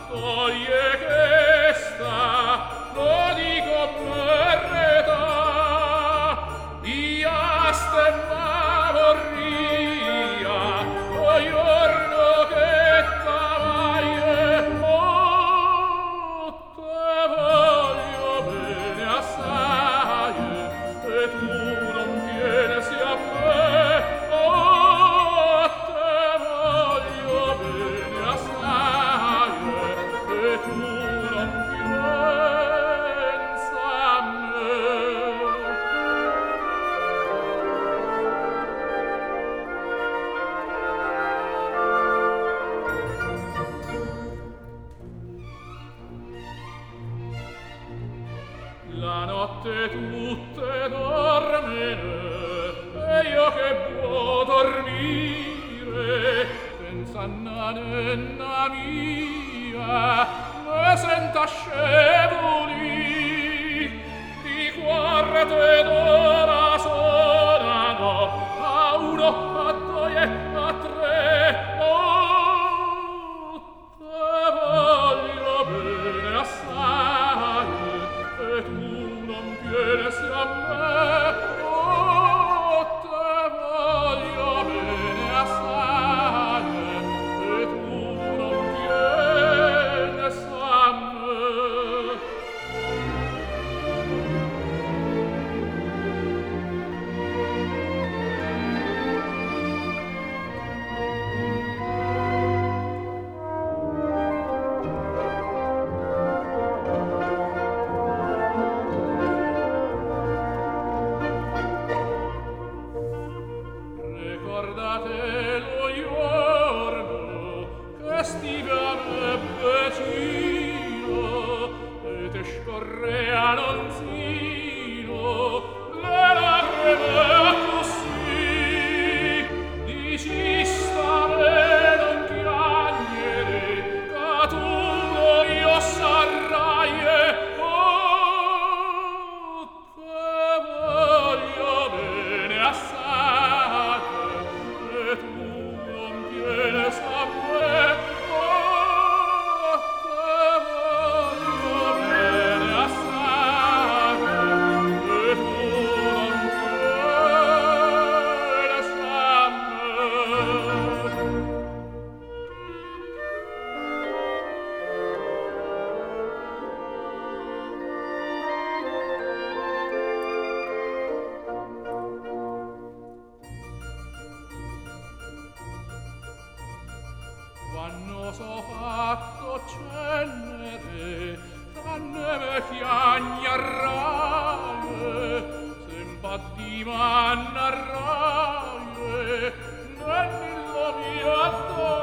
toglie che sta, lo dico merda, ia stemma vorria, o giorno che t'avaie, te voglio bene assai, e tu non vienesi a me, te voglio bene assai, e tu non pensa a me. La notte tutte dormene, e io che può dormire, pensa nanna mia, me senta scevoli, di quarto d'ora sonano, a uno, a due, a tre, te voglio bene assai, e tu non vienesi a me, te voglio bene assai, e tu non vienesi a me. Ricordate lo giorno che stive a me vicino e te scorrea l'onzino le lacrime così, dici stare non piagnere, che tu lo io sarai, te voglio bene assai, e tu non vienesi a me, te voglio bene assai, e tu non vienesi a me. Quando so fatto cenere, tanne me chiagnarai, sempatti m'annarrai, nell'illo mio addosso,